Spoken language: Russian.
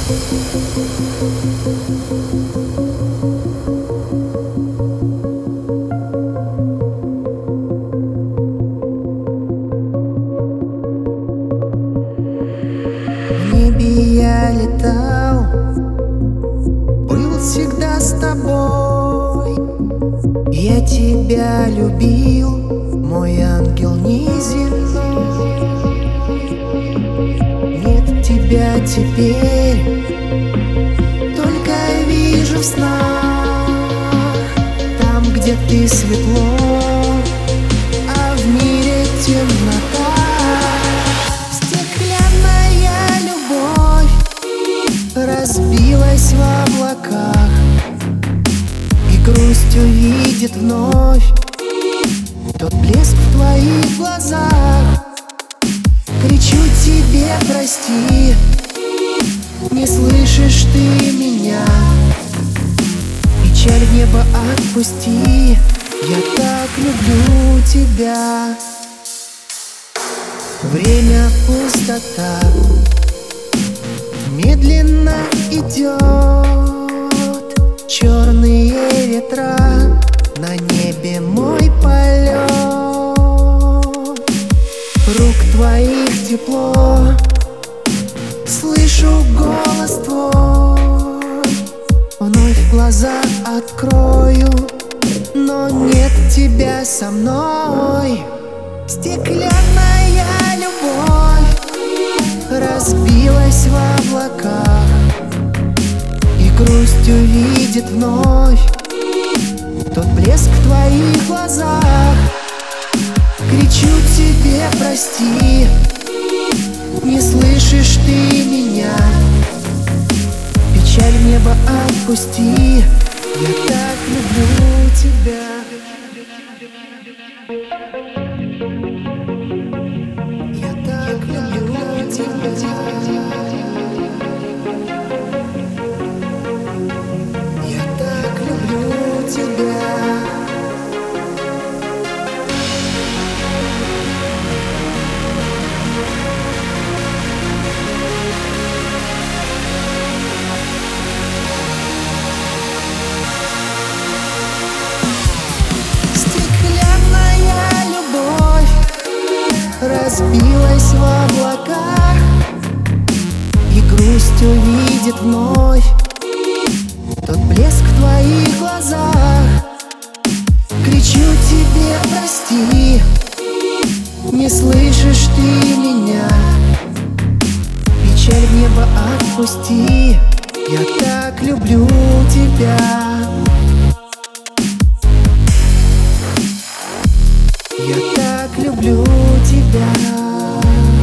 В небе я летал, был всегда с тобой. Я тебя любил, мой ангел неземной. Нет тебя теперь, только вижу в снах. Там, где ты, светло, а в мире темнота. Стеклянная любовь разбилась в облаках, и грусть увидит вновь тот блеск в твоих глазах. Кричу тебе прости, не слышишь ты меня. Печаль в небо отпусти, я так люблю тебя. Время пустота медленно идет, черные ветра, на небе мой полет. Рук твоих тепло, слышу голос твой. Вновь глаза открою, но нет тебя со мной. Стеклянная любовь разбилась в облаках, и грусть увидит вновь тот блеск в твоих глазах. Кричу тебе прости, не слышишь ты меня. Печаль в небо отпусти, я так люблю тебя. Я так люблю тебя. Я так люблю тебя. Разбилась в облаках, и грусть увидит вновь тот блеск в твоих глазах. Кричу тебе прости, не слышишь ты меня. Печаль в небо отпусти, я так люблю тебя. Я так люблю тебя.